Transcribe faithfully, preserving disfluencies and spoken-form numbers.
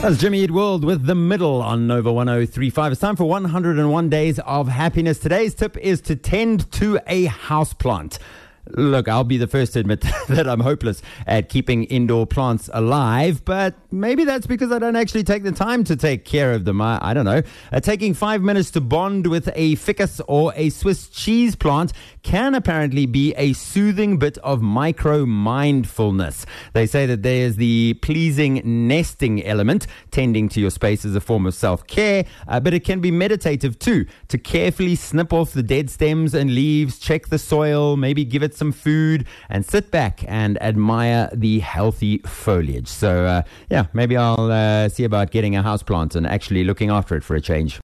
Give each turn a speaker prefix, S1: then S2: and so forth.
S1: That's Jimmy Eat World with The Middle on Nova one oh three point five. It's time for one hundred one Days of Happiness. Today's tip is to tend to a houseplant. Look, I'll be the first to admit that I'm hopeless at keeping indoor plants alive, but maybe that's because I don't actually take the time to take care of them. I, I don't know. Uh, taking five minutes to bond with a ficus or a Swiss cheese plant can apparently be a soothing bit of micro-mindfulness. They say that there's the pleasing nesting element. Tending to your space is a form of self-care, uh, but it can be meditative too, to carefully snip off the dead stems and leaves, check the soil, maybe give it some food, and sit back and admire the healthy foliage. So, uh, yeah, maybe I'll uh, see about getting a houseplant and actually looking after it for a change.